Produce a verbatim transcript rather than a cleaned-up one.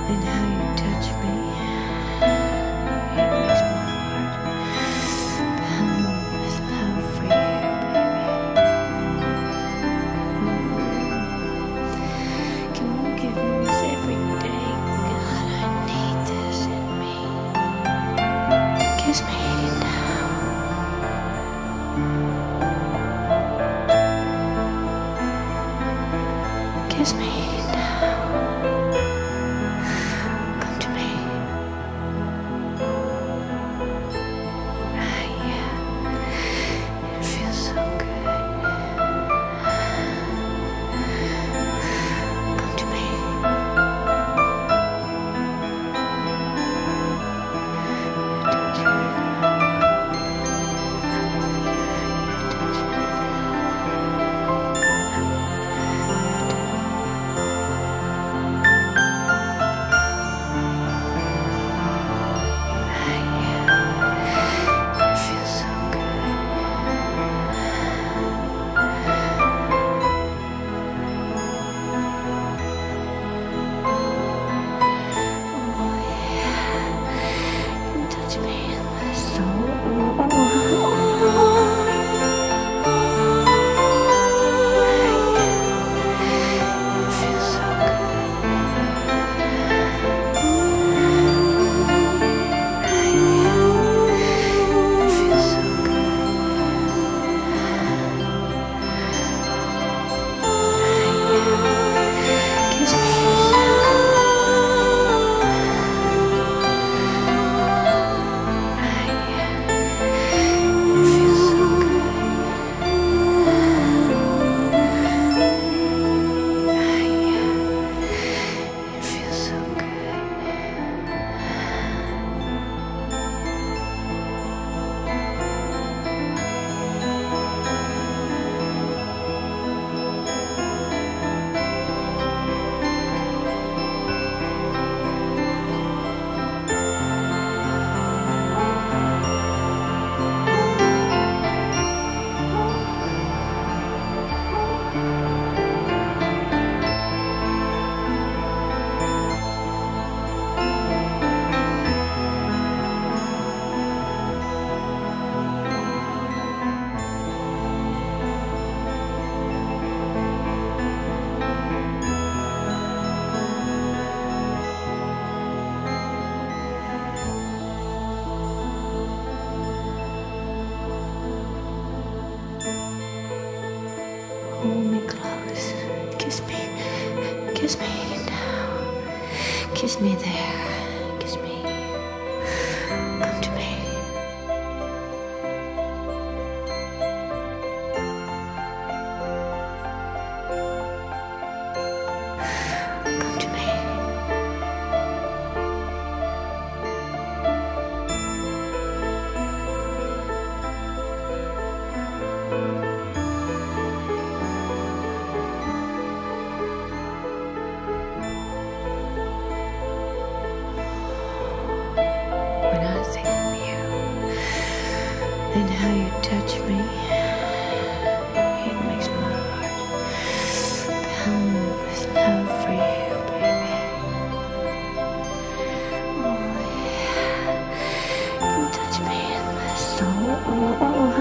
And how you touch me, it makes my heart pound with love for you, baby. Can you give me this every day? God, I need this in me. Kiss me now. Kiss me now. Come to me. Ah, yeah. It feels so good. Come to me. Touch me. Hold me close, kiss me, kiss me now, kiss me there, kiss me, come to me. Come to me. And how you touch me, it makes my heart pound with love for you, baby. Oh yeah, you touch me in my soul.